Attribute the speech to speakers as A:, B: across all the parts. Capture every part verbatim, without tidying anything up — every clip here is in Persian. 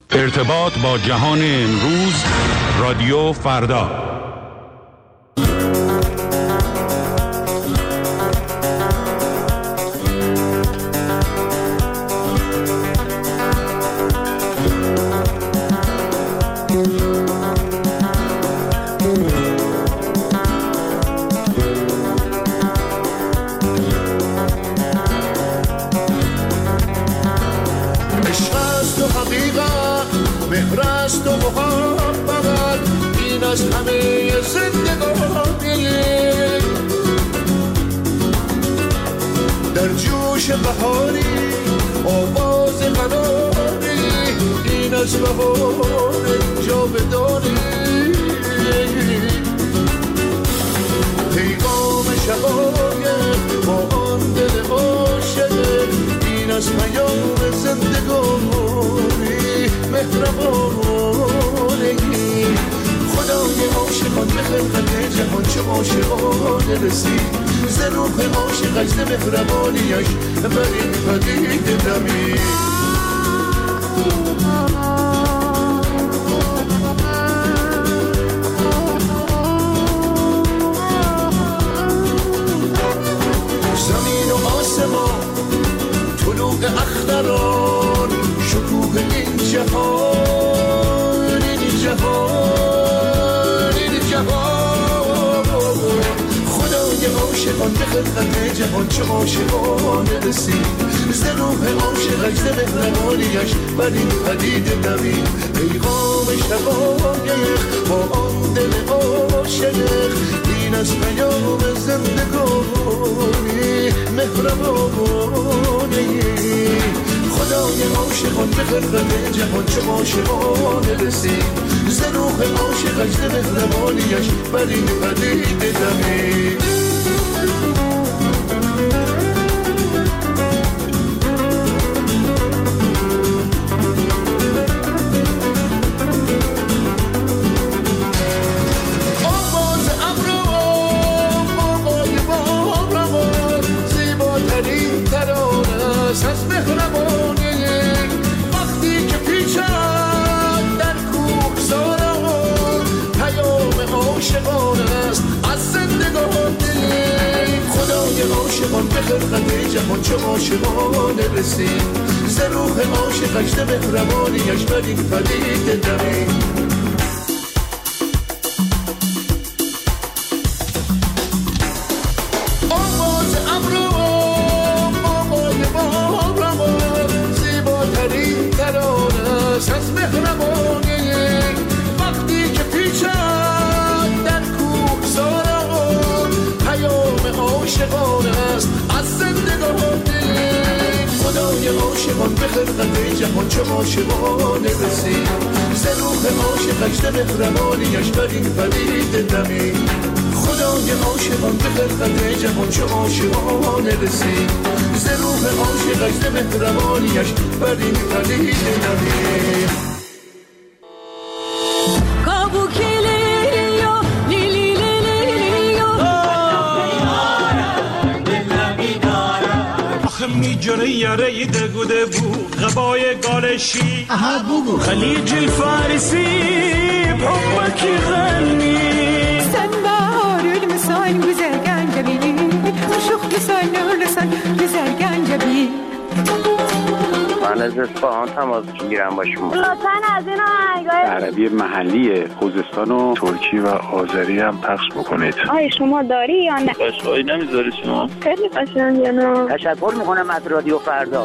A: ارتباط با جهان امروز، رادیو فردا.
B: خليج الفارسي بحبك يغني
C: سنبار المسان güzel جبي عشق لسان لسان güzel جبي
D: من از اصفهان تماس میگیرم با شما.
E: لطفاً از این آهنگای
F: عربی محلی خوزستان و ترکی و آذری هم پخش بکنید.
E: آیا شما داری یا نه؟
D: قشنگی نمیذاری شما؟
E: خیلی قشنگه نه.
D: تشکر میکنم از رادیو فردا.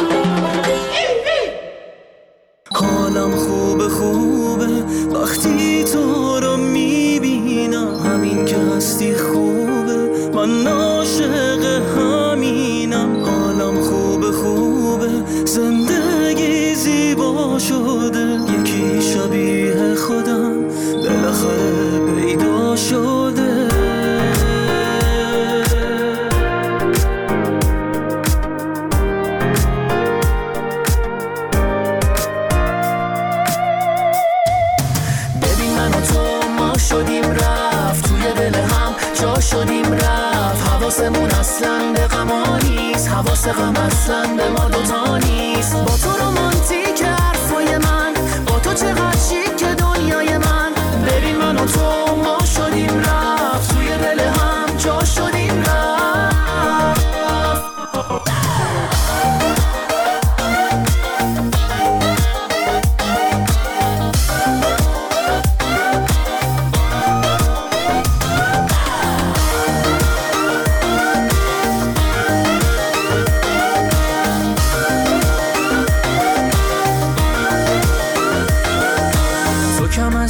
B: حالم خوبه خوبه وقتی تو رو میبینم، همین که هستی خوبه من عاشق همینم. حالم خوبه خوبه زندگی زیبا شده، یکی شبیه خودم بالاخره پیدا شده. شدیم رفت حواسمون اصلا به غما نیست، حواس غم اصلا به ما دوتا نیست. با تو رومانتیک حرفای من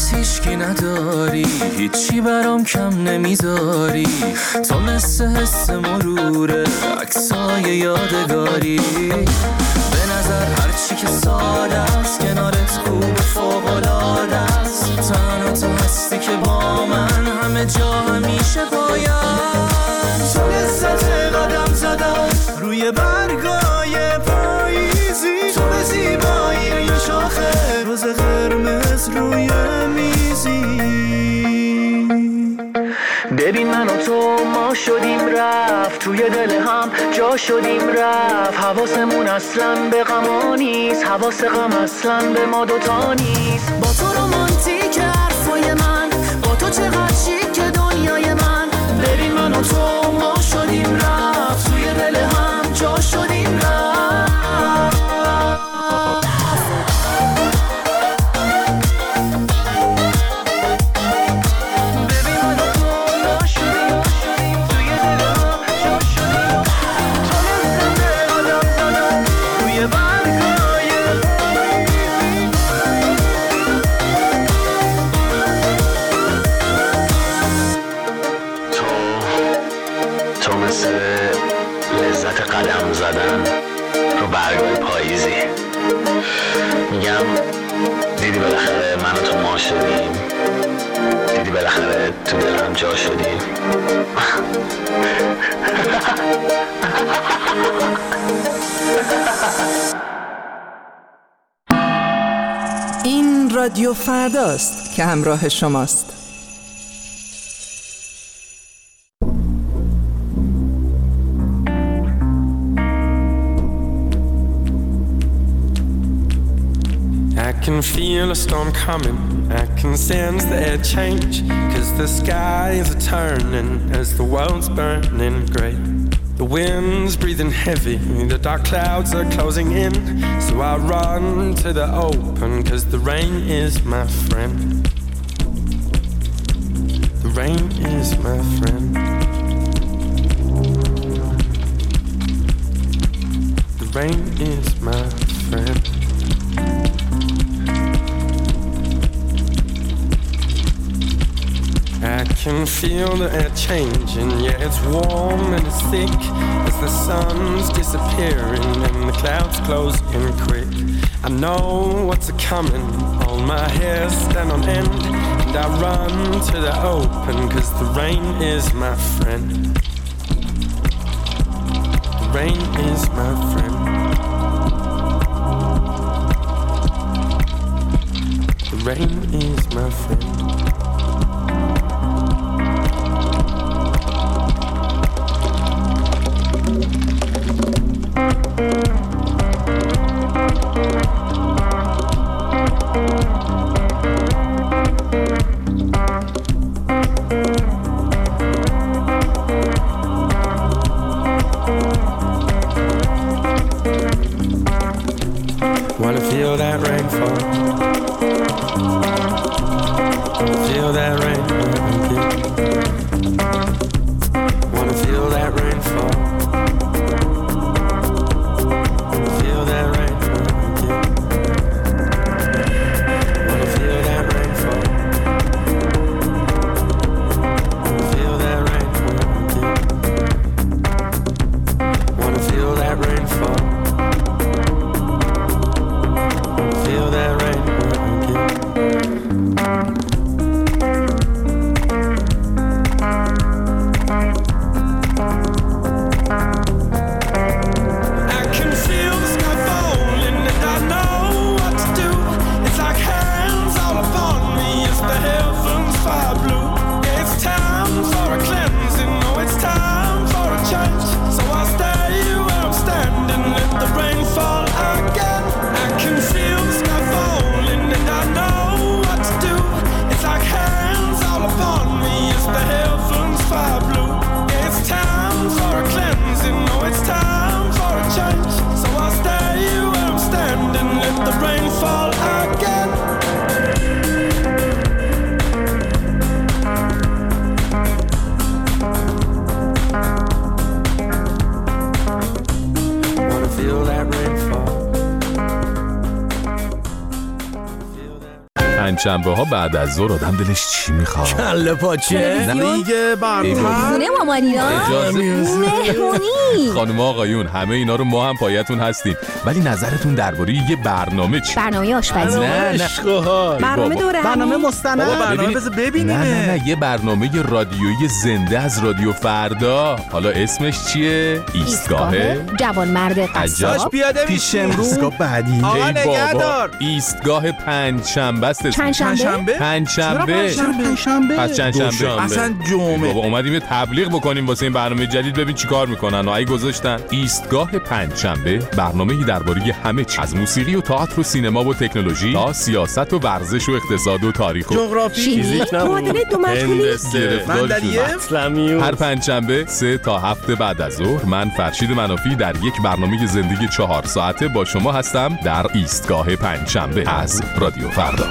B: از هیچکی نداری، هیچی برام کم نمیذاری، تو مثل حس مروره عکسای یادگاری. به نظر هرچی که ساده است کنارت خوب فوق‌العاده است، تنها تو هستی که با من همه جا همیشه باید. تو لذت قدم زدم روی برگای پاییزی، تو به زیبایی یه شاخه روز قرمز روی میزی. ببین من و تو ما شدیم رفت، توی دل هم جا شدیم رفت، حواسمون اصلا به غما نیست، حواس غم اصلا به ما دوتا نیست. با تو رومانتیک حرفای من، با تو چقدر شیک دنیای من. ببین من و تو ما شدیم رفت، توی دل هم جا شدیم رفت. لذت قدم زدن رو برگای پاییزی. میگم دیدی بالاخره من و تو ما شدیم، دیدی بالاخره تو دلم جا شدیم.
G: این رادیو فرداست که همراه شماست.
H: I can feel a storm coming, I can sense the air change, 'cause the skies are turning as the world's burning grey. The wind's breathing heavy, the dark clouds are closing in, so I run to the open, 'cause the rain is my friend. The rain is my friend. The rain is my friend. I can feel the air changing, yeah, it's warm and it's thick, as the sun's disappearing and the clouds close in quick. I know what's a-coming, all my hair stand on end, and I run to the open, 'cause the rain is my friend. The rain is my friend. The rain is my friend. Wanna feel that rainfall, feel that rain, wanna feel that rainfall, feel that rain, wanna feel that rainfall, feel that rain, wanna feel that rainfall. Feel that rain.
I: پنجشنبه ها بعد از ظهر آدم دلش چی میخواد؟
J: کله پاچه دیگه برنامه
K: خونه مامانینا مهمونی.
I: خانم آقایون همه اینا رو ما هم پایتون هستیم، ولی نظرتون درباره یه برنامه چی؟
K: برنامه آشپزی.
I: نه نه
K: برنامه دوره
J: برنامه مستند. برنامه بذار ببینیم.
I: نه نه نه یه برنامه رادیویی زنده از رادیو فردا. حالا اسمش چیه؟ ایستگاه
K: جوانمرد قصاب.
J: پیاده پیش امروز بعدی.
I: آقا نگهدار. ایستگاه پنجشنبه است.
K: پنجشنبه؟
I: پنجشنبه.
J: پنجشنبه.
I: پس چندشنبه.
J: اصلا جمعه.
I: بابا اومدیم یه تبلیغ بکنیم واسه این برنامه جدید، ببین چیکار میکنن. و ای گذاشتن ایستگاه پنجشنبه، برنامه‌ای درباره همه چیز، از موسیقی و تئاتر و سینما و تکنولوژی تا سیاست و ورزش و اقتصاد و تاریخ و
J: جغرافی،
K: فیزیک، معادله دو مجهولی،
J: اسلامی.
I: هر پنجشنبه سه تا هفت بعد از ظهر من فرشید منافی در یک برنامه زندگی چهار ساعته با شما هستم در ایستگاه پنجشنبه از رادیو فردا.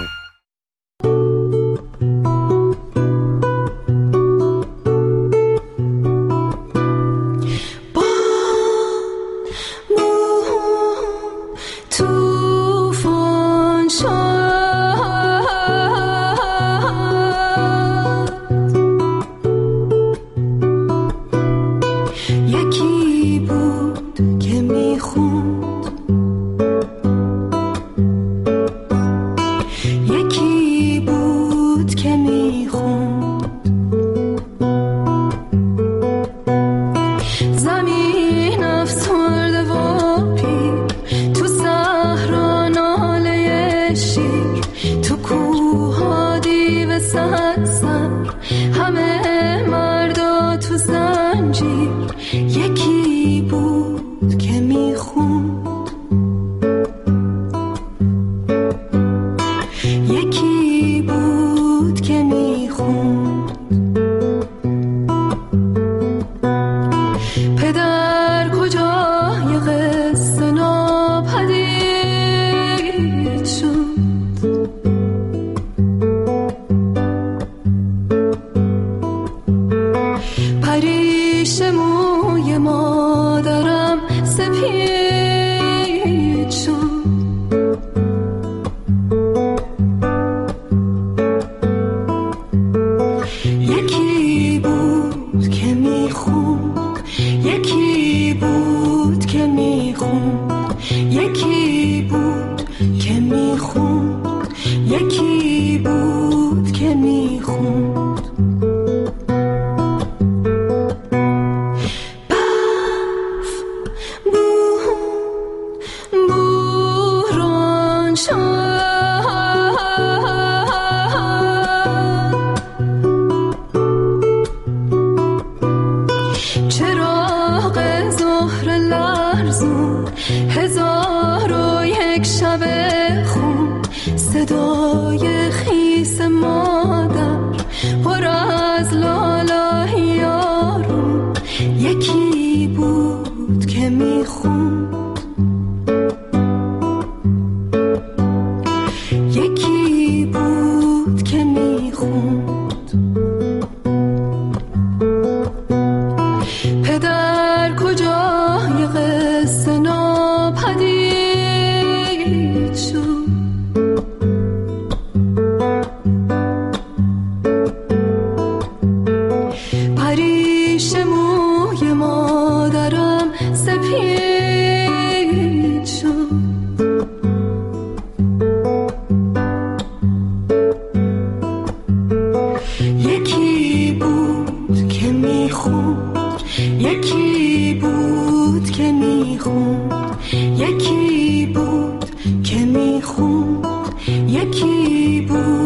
C: یکی بود که میخوند، یکی بود